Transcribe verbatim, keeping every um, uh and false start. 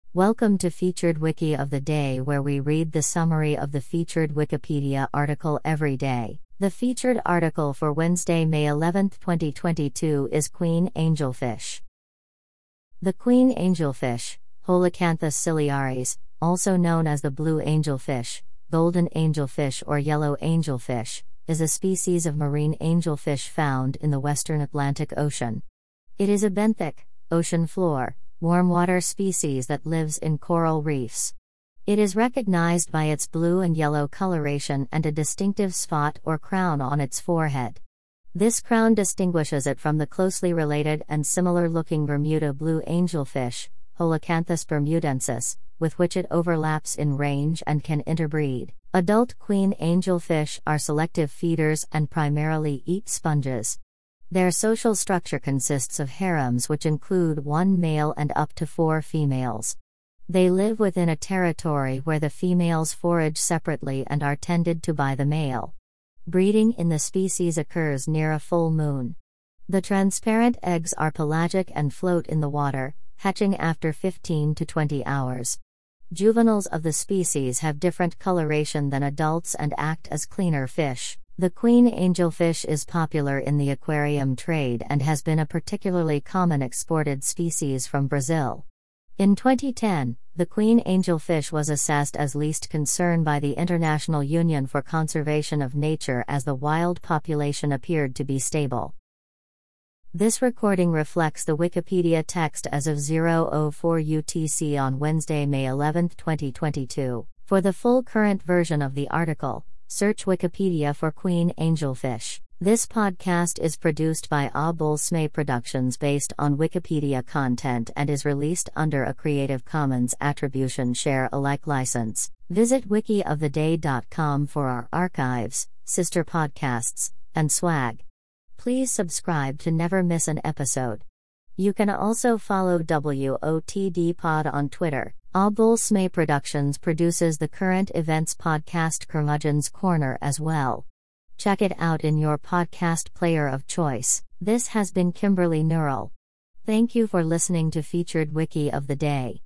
Welcome to Featured Wiki of the Day, where we read the summary of the featured Wikipedia article every day. The featured article for Wednesday, May eleventh, twenty twenty-two is Queen Angelfish. The queen angelfish, Holocanthus ciliaris, also known as the blue angelfish, golden angelfish or yellow angelfish, is a species of marine angelfish found in the western Atlantic Ocean. It is a benthic, ocean floor, warm water species that lives in coral reefs. It is recognized by its blue and yellow coloration and a distinctive spot or crown on its forehead. This crown distinguishes it from the closely related and similar-looking Bermuda blue angelfish, Holocanthus bermudensis, with which it overlaps in range and can interbreed. Adult queen angelfish are selective feeders and primarily eat sponges. Their social structure consists of harems, which include one male and up to four females. They live within a territory where the females forage separately and are tended to by the male. Breeding in the species occurs near a full moon. The transparent eggs are pelagic and float in the water, hatching after fifteen to twenty hours. Juveniles of the species have different coloration than adults and act as cleaner fish. The queen angelfish is popular in the aquarium trade and has been a particularly common exported species from Brazil. In twenty ten, the queen angelfish was assessed as least concern by the International Union for Conservation of Nature as the wild population appeared to be stable. This recording reflects the Wikipedia text as of zero oh four U T C on Wednesday, May eleventh, twenty twenty-two. For the full current version of the article, search Wikipedia for Queen Angelfish. This podcast is produced by A B U L S M E Productions based on Wikipedia content and is released under a Creative Commons Attribution Share Alike license. Visit wiki of the day dot com for our archives, sister podcasts, and swag. Please subscribe to never miss an episode. You can also follow W O T D Pod on Twitter. A B U L S M E Productions produces the current events podcast Curmudgeon's Corner as well. Check it out in your podcast player of choice. This has been Kimberly Neural. Thank you for listening to Featured Wiki of the Day.